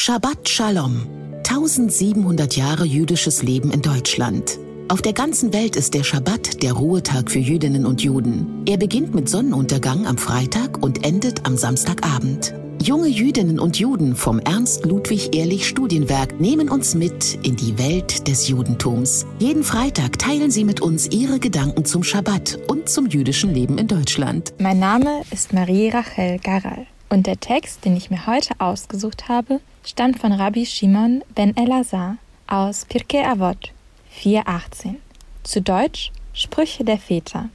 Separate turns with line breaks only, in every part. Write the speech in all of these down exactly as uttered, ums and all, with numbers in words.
Shabbat Shalom. tausendsiebenhundert Jahre jüdisches Leben in Deutschland. Auf der ganzen Welt ist der Schabbat der Ruhetag für Jüdinnen und Juden. Er beginnt mit Sonnenuntergang am Freitag und endet am Samstagabend. Junge Jüdinnen und Juden vom Ernst-Ludwig-Ehrlich-Studienwerk nehmen uns mit in die Welt des Judentums. Jeden Freitag teilen sie mit uns ihre Gedanken zum Schabbat und zum jüdischen Leben in Deutschland.
Mein Name ist Marie Rachel Garal und der Text, den ich mir heute ausgesucht habe, stammt von Rabbi Shimon ben Elazar aus Pirkei Avot vier achtzehn. Zu Deutsch Sprüche der Väter.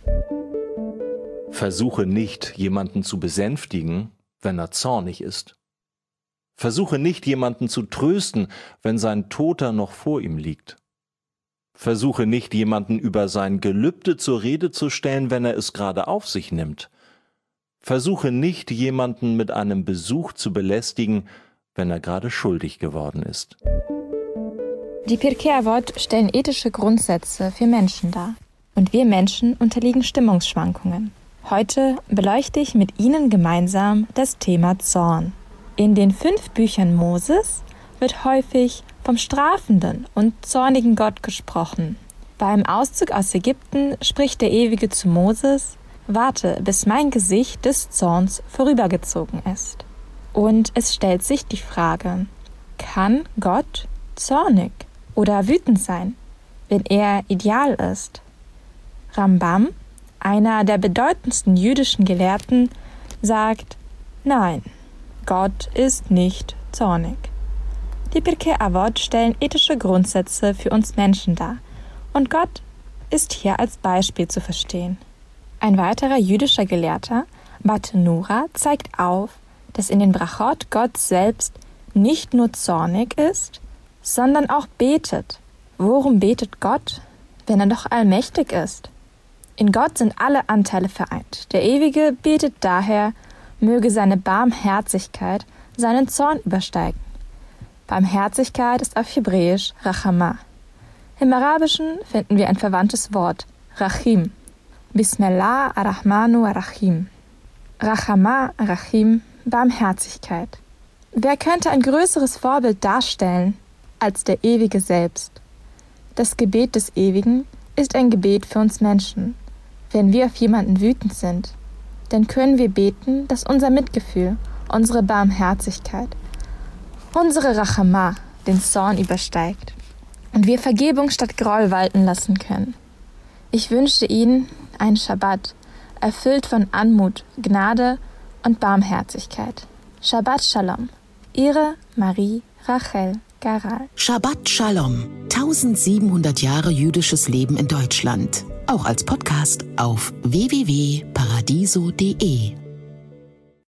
Versuche nicht, jemanden zu besänftigen, wenn er zornig ist. Versuche nicht, jemanden zu trösten, wenn sein Toter noch vor ihm liegt. Versuche nicht, jemanden über sein Gelübde zur Rede zu stellen, wenn er es gerade auf sich nimmt. Versuche nicht, jemanden mit einem Besuch zu belästigen, wenn er gerade schuldig geworden ist.
Die Pirkei Avot stellen ethische Grundsätze für Menschen dar. Und wir Menschen unterliegen Stimmungsschwankungen. Heute beleuchte ich mit Ihnen gemeinsam das Thema Zorn. In den fünf Büchern Moses wird häufig vom strafenden und zornigen Gott gesprochen. Beim Auszug aus Ägypten spricht der Ewige zu Moses: Warte, bis mein Gesicht des Zorns vorübergezogen ist. Und es stellt sich die Frage: Kann Gott zornig oder wütend sein, wenn er ideal ist? Rambam, einer der bedeutendsten jüdischen Gelehrten, sagt: Nein, Gott ist nicht zornig. Die Pirkei Avot stellen ethische Grundsätze für uns Menschen dar und Gott ist hier als Beispiel zu verstehen. Ein weiterer jüdischer Gelehrter, Bartenura, zeigt auf, dass in den Brachot Gott selbst nicht nur zornig ist, sondern auch betet. Worum betet Gott, wenn er doch allmächtig ist? In Gott sind alle Anteile vereint. Der Ewige betet daher, möge seine Barmherzigkeit seinen Zorn übersteigen. Barmherzigkeit ist auf Hebräisch Rachama. Im Arabischen finden wir ein verwandtes Wort, Rachim. Bismillah ar-Rahmanu ar-Rahim. Rachama, Rachim, Barmherzigkeit. Wer könnte ein größeres Vorbild darstellen als der Ewige selbst? Das Gebet des Ewigen ist ein Gebet für uns Menschen. Wenn wir auf jemanden wütend sind, dann können wir beten, dass unser Mitgefühl, unsere Barmherzigkeit, unsere Rachama den Zorn übersteigt und wir Vergebung statt Groll walten lassen können. Ich wünsche Ihnen einen Schabbat, erfüllt von Anmut, Gnade und Barmherzigkeit. Shabbat Shalom, Ihre Marie Rachel Garal.
Shabbat Shalom. tausendsiebenhundert Jahre jüdisches Leben in Deutschland. Auch als Podcast auf w w w punkt paradiso punkt d e.